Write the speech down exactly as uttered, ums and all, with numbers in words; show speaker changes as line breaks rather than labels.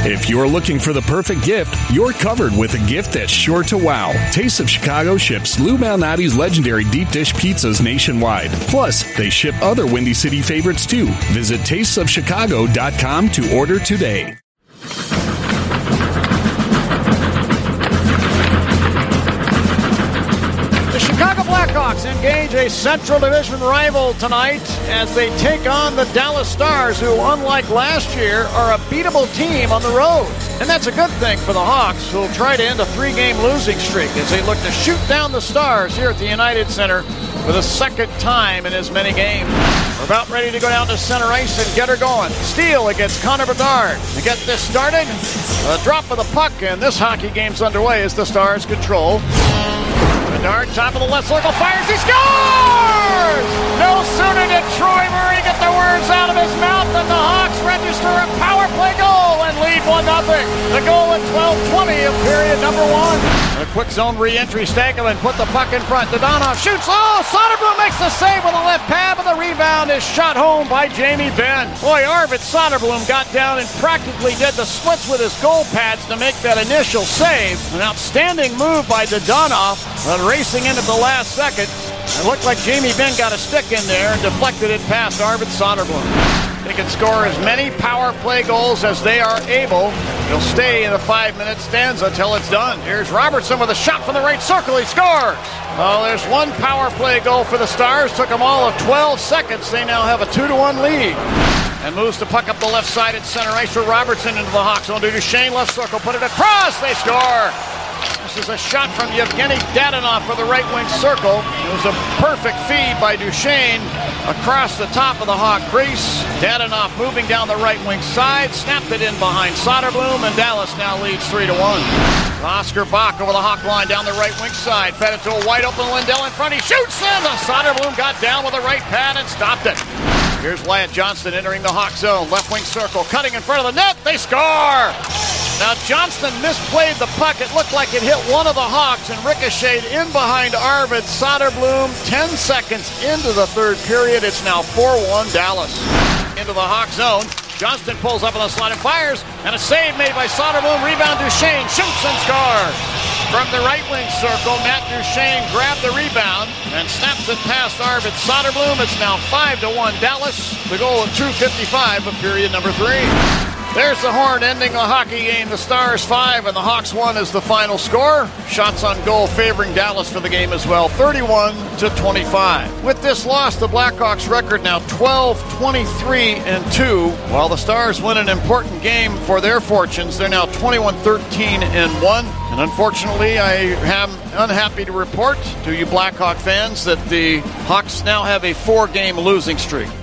If you're looking for the perfect gift, you're covered with a gift that's sure to wow. Taste of Chicago ships Lou Malnati's legendary deep dish pizzas nationwide. Plus, they ship other Windy City favorites too. Visit tastes of chicago dot com to order today.
The Chicago Blackhawks engage a Central Division rival tonight as they take on the Dallas Stars, who, unlike last year, are a beatable team on the road. And that's a good thing for the Hawks, who will try to end a three-game losing streak as they look to shoot down the Stars here at the United Center for the second time in as many games. We're about ready to go down to center ice and get her going. Steele against Connor Bedard. To get this started, a drop of the puck, and this hockey game's underway as the Stars control. Bedard, top of the left circle, fires, he scores! No sooner did Troy Murray get the words out of his mouth than the Hawks register a power play goal and lead one nothing. The goal at twelve twenty of period number one. A quick zone re-entry, Stankoven put the puck in front. Dodonov shoots, oh, Soderblom makes the save with a left pad, but the rebound is shot home by Jamie Benn. Boy, Arvid Soderblom got down and practically did the splits with his goal pads to make that initial save. An outstanding move by Dodonov, but racing into the last second. It looked like Jamie Benn got a stick in there and deflected it past Arvid Soderblom. They can score as many power play goals as they are able. They'll stay in the five-minute stanza till it's done. Here's Robertson with a shot from the right circle. He scores! Well, there's one power play goal for the Stars. Took them all of twelve seconds. They now have a two to one lead. And moves the puck up the left side at center ice for Robertson into the Hawks. On to Duchesne, left circle, put it across. They score! This is a shot from Yevgeny Dadonov for the right wing circle. It was a perfect feed by Duchesne across the top of the Hawk crease. Dadonov moving down the right wing side, snapped it in behind Soderblom, and Dallas now leads three to one. Oscar Bach over the Hawk line down the right wing side, fed it to a wide open Lindell in front. He shoots in. Soderblom got down with the right pad and stopped it. Here's Wyatt Johnston entering the Hawk zone. Left wing circle, cutting in front of the net. They score! Now Johnston misplayed the puck. It looked like it hit one of the Hawks and ricocheted in behind Arvid Soderblom. Ten seconds into the third period. It's now four one Dallas. Into the Hawk zone. Johnston pulls up on the slot and fires. And a save made by Soderblom. Rebound Duchesne. Shoots and scores. From the right wing circle, Matt Duchesne grabbed the rebound and snaps it past Arvid Soderblom. It's now five to one Dallas. The goal at two fifty-five of period number three. There's the horn ending the hockey game. The Stars five and the Hawks one is the final score. Shots on goal favoring Dallas for the game as well, thirty-one to twenty-five. With this loss, the Blackhawks record now twelve, twenty-three, and two. While the Stars win an important game for their fortunes, they're now twenty-one, thirteen, and one. And unfortunately, I am unhappy to report to you Blackhawk fans that the Hawks now have a four-game losing streak.